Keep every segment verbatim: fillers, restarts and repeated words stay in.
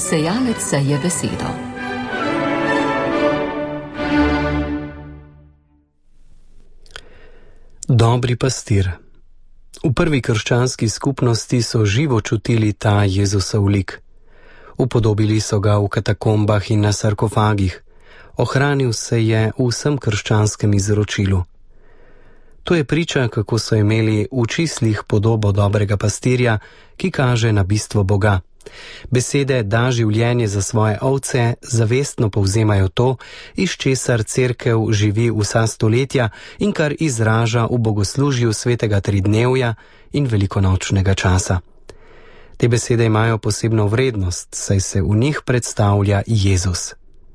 Sejalec seje besedo. Dobri pastir. V prvi krščanski skupnosti so živo čutili ta Jezusov lik. Upodobili so ga v katakombah in na sarkofagih. Ohranil se je v vsem krščanskem izročilu. To je priča, kako so imeli v čislih podobo dobrega pastirja, ki kaže na bistvo Boga. Besede da življenje za svoje ovce zavestno povzemajo to, iz česar cerkev živi vsa stoletja in kar izraža v bogoslužju svetega tridnevja in velikonočnega časa. Te besede imajo posebno vrednost, saj se v njih predstavlja Jezus.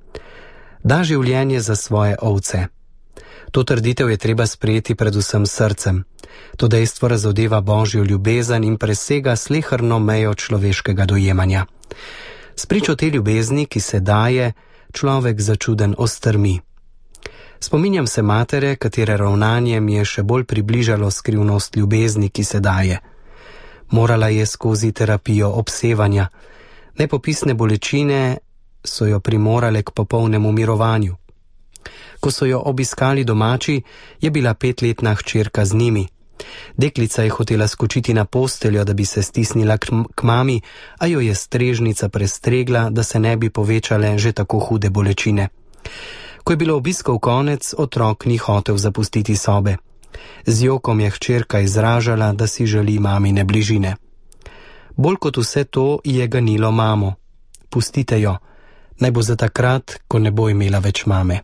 Da življenje za svoje ovce. To trditev je treba sprejeti predvsem srcem. To dejstvo razodeva Božjo ljubezen in presega sleherno mejo človeškega dojemanja. Spričo te ljubezni, ki se daje, človek začuden ostrmi. Spominjam se matere, katere ravnanje mi je še bolj približalo skrivnost ljubezni, ki se daje. Morala je skozi terapijo obsevanja. Nepopisne bolečine so jo primorale k popolnemu mirovanju. Ko so jo obiskali domači, je bila petletna hčerka z njimi. Deklica je hotela skočiti na posteljo, da bi se stisnila k mami, a jo je strežnica prestregla, da se ne bi povečale že tako hude bolečine. Ko je bilo obiskov konec, otrok ni hotel zapustiti sobe. Z jokom je hčerka izražala, da si želi mamine bližine. Bolj kot vse to je ganilo mamo. Pustite jo, naj bo za takrat, ko ne bo imela več mame.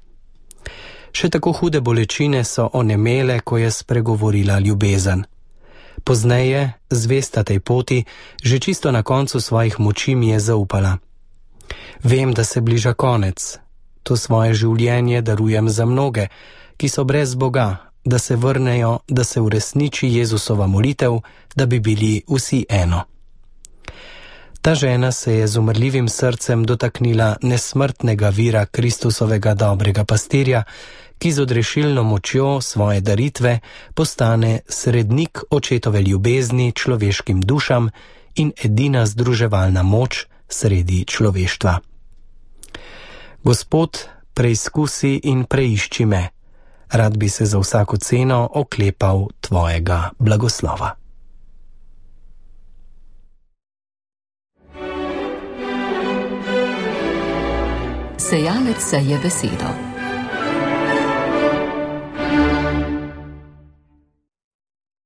Še tako hude bolečine so onemele, ko je spregovorila ljubezen. Pozneje, zvesta tej poti, že čisto na koncu svojih moči mi je zaupala. Vem, da se bliža konec. To svoje življenje darujem za mnoge, ki so brez Boga, da se vrnejo, da se uresniči Jezusova molitev, da bi bili vsi eno. Ta žena se je z umrljivim srcem dotaknila nesmrtnega vira Kristusovega dobrega pastirja, ki z odrešilno močjo svoje daritve postane srednik očetove ljubezni človeškim dušam in edina združevalna moč sredi človeštva. Gospod, preizkusi in preišči me. Rad bi se za vsako ceno oklepal tvojega blagoslova. Sejalec seje besedo.